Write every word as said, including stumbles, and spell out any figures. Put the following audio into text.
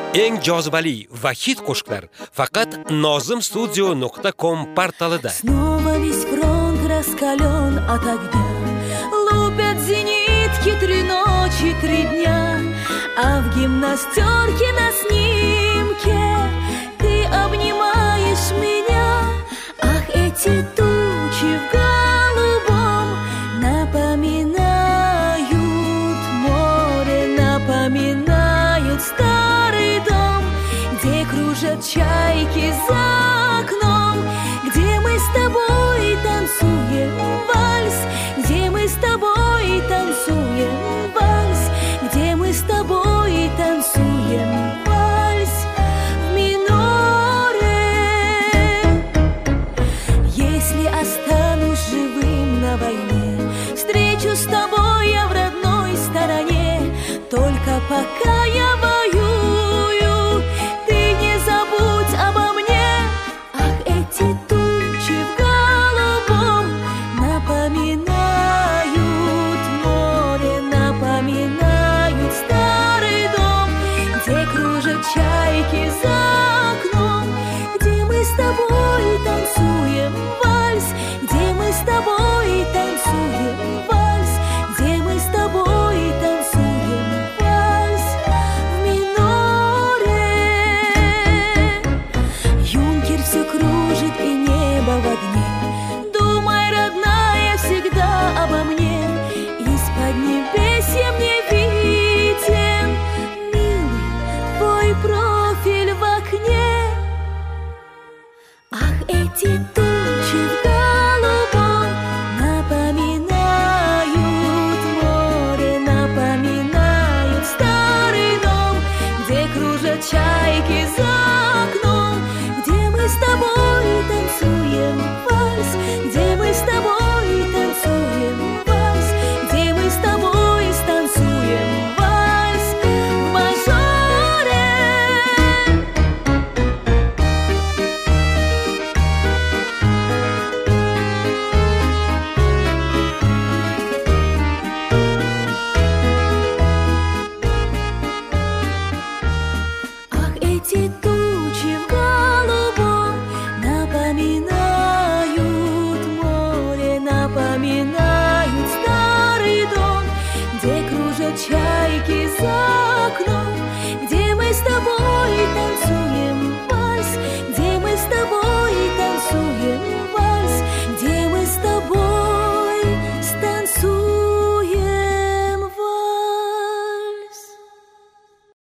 eng jozibali va hit qo'shiqlar faqat nozim studio nuqta com portalida. Снова весь фронт раскален от огня, лупят зенитки три ночи, три дня, а в гимнастерке на снимке ты обнимаешь меня. Ах, эти тучи в голубом напоминают море, напоминают старый дом, где кружат чайки за окном, где мы с тобой танцуем вальс, где мы с тобой танцуем вальс, где мы с тобой танцуем вальс в миноре. Если останусь живым на войне, встречу с тобой я в родной стороне. Только пока я воюю, ты не забудь обо мне. Ах, эти тучи в голубом напоминают море, напоминают старый дом, где кружат чайки за окном, где мы с тобой танцуем вальс, где мы с тобой танцуем вальс, где мы с тобой танцуем вальс в миноре. Юнкер все кружит и небо в огне. Думай, родная, всегда обо мне. Из-под небесья мне виден, милый, твой профиль в окне. Ах, эти тучи в голубом напоминают море, напоминают старый дом, где кружат чайки за окном, где мы с тобой танцуем вальс, где мы с тобой танцуем вальс, где мы с тобой станцуем вальс в мажоре. Ах, эти тучи в голубом напоминают море, напоминают старый дом, где кружат чайки за окном,